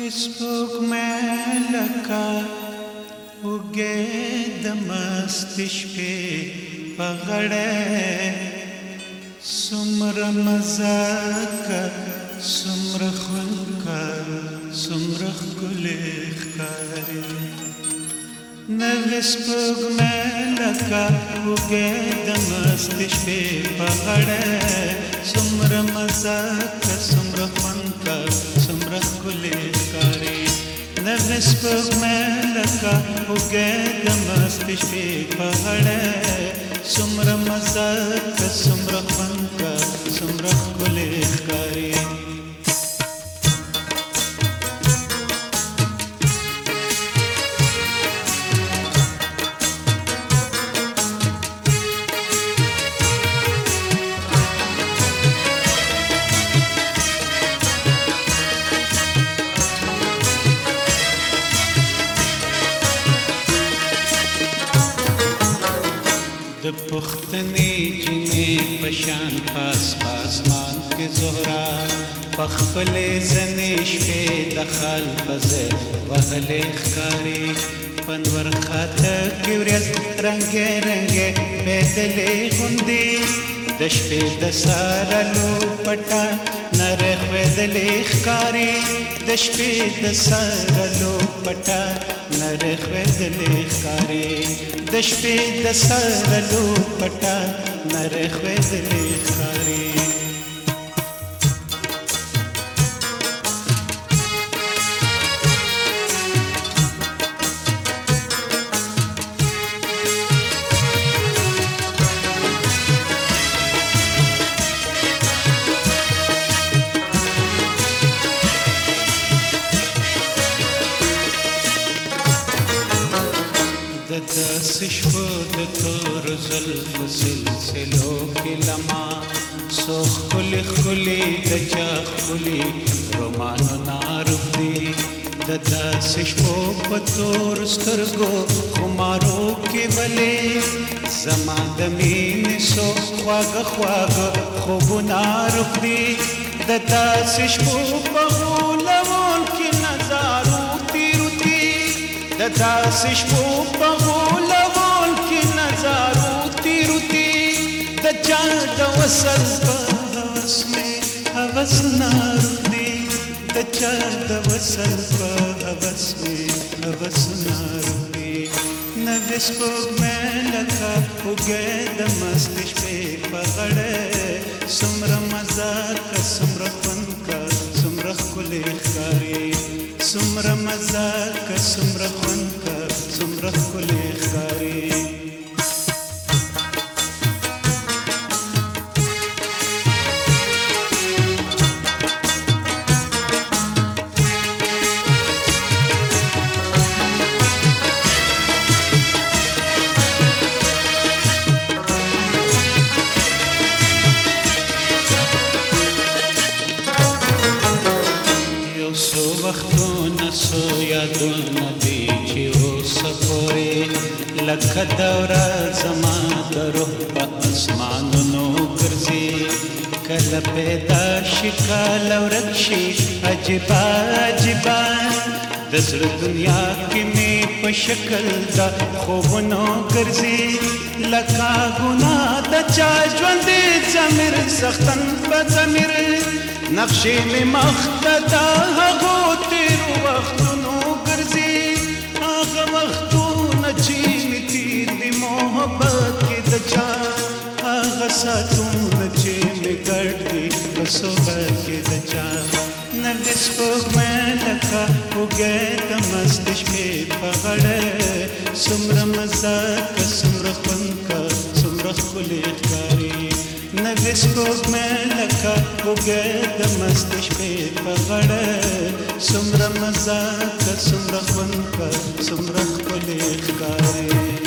سپوږمۍ لکه اوږې د مستې شپې په غړې څومره مزه که څومره خوند که څومره ښکلې ښکاري نوې سپوږمۍ لکه اوږې د مستې شپې په غړې څومره مزه که څومره خوند که څومره ښکلې ښکاري نوې سپوږمۍ لکه اوږې د مستې شپې په غړې څومره مزه که څومره خوند که څومره ښکلې ښکاري د پښتنې جینې په شان پاس پاسمان کې زهرا په خپلې زنې شپې د خال په ځای وهلې ښکاري په نور خاته کې ورځ رنګې رنګې بدلې غوندې د شپې د سارلو پټه نرۍ ښویدلې ښکاري د شپې د سارلو پټه نرۍ ښویدلې ښکاري د شپې د سارلو پټه نرۍ ښویدلې ښکاري داسې شپو د تورو زلفو سلسلو کې لمع څو ښکلې ښکلې د چا ښکلي رومانونه روږدي د داسې شپو په تورو سترګو خمارو کې ولې زما د مینې څو خواږه خواږه خوبونه روږدي د داسې شپو په غولونکي نظارو تیرو د داسې شپو په غولول کې نظارو تیرو تي د چا د وصل په هوس مې هوس ناروږدي د چا د وصل په هوس مې هوس ناروږدي نوې سپوږمۍ لکه اوږې د مستې شپې په غړې څومره مزه که څومره خوند که څومره ښکلې ښکاري څومره مزه که څومره خوند که څومره ښکلې ښکاري څو وختونه څو یادونه دي چې اوسه پورې لکه دوره زما د روح په اسمانونو ګرځي کله پیدا شي کله ورک شي عجیبه عجیبه د زړه دنیا کې مې په شکل د خوبونو ګرځي لکه ګناه د چا ژوندې ضمیر سختن په ضمیر نقشې مې مخته د هغو تېرو وختونو ګرځي هغه وختونه چې مې تېر دي محبت کې د چا هغه ساعتونه چې مې ګډ دي په صحبت کې د چا نوې سپوږمۍ لکه اوږې د مستې شپې په غړې څومره مزه که څومره خوند که څومره ښکلې ښکاري نوې سپوږمۍ لکه اوږې د مستې شپې په غړې څومره مزه که څومره خوند که څومره ښکلې ښکاري